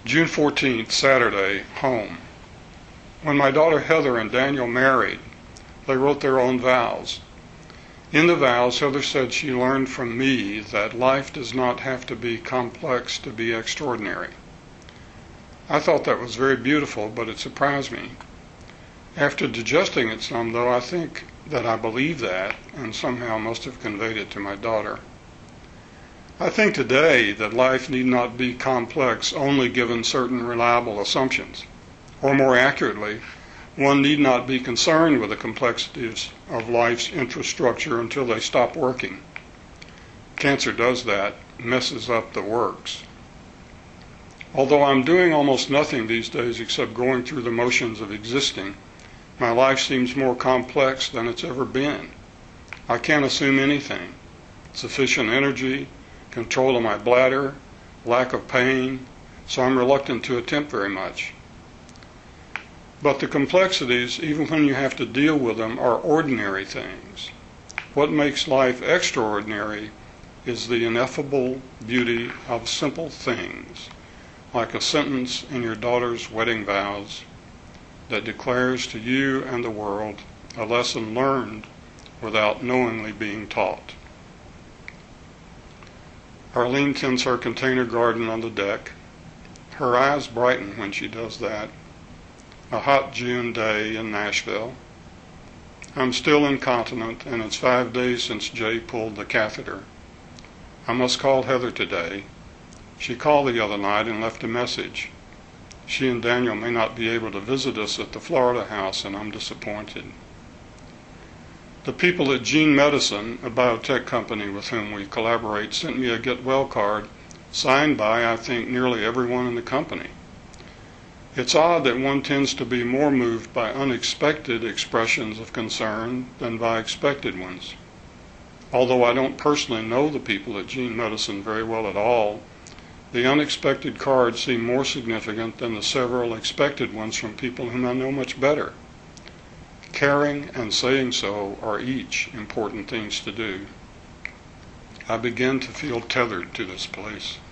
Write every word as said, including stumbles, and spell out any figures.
June fourteenth, Saturday, home. When my daughter Heather and Daniel married, they wrote their own vows. In the vows, Heather said she learned from me that life does not have to be complex to be extraordinary. I thought that was very beautiful, but it surprised me. After digesting it some, though, I think that I believe that and somehow must have conveyed it to my daughter. I think today that life need not be complex only given certain reliable assumptions. Or more accurately, one need not be concerned with the complexities of life's infrastructure until they stop working. Cancer does that, messes up the works. Although I'm doing almost nothing these days except going through the motions of existing, my life seems more complex than it's ever been. I can't assume anything. Sufficient energy, control of my bladder, lack of pain, so I'm reluctant to attempt very much. But the complexities, even when you have to deal with them, are ordinary things. What makes life extraordinary is the ineffable beauty of simple things, like a sentence in your daughter's wedding vows that declares to you and the world a lesson learned without knowingly being taught. Arlene tends her container garden on the deck. Her eyes brighten when she does that. A hot June day in Nashville. I'm still incontinent, and it's five days since Jay pulled the catheter. I must call Heather today. She called the other night and left a message. She and Daniel may not be able to visit us at the Florida house, and I'm disappointed. The people at Gene Medicine, a biotech company with whom we collaborate, sent me a get well card signed by, I think, nearly everyone in the company. It's odd that one tends to be more moved by unexpected expressions of concern than by expected ones. Although I don't personally know the people at Gene Medicine very well at all, the unexpected cards seem more significant than the several expected ones from people whom I know much better. Caring and saying so are each important things to do. I begin to feel tethered to this place.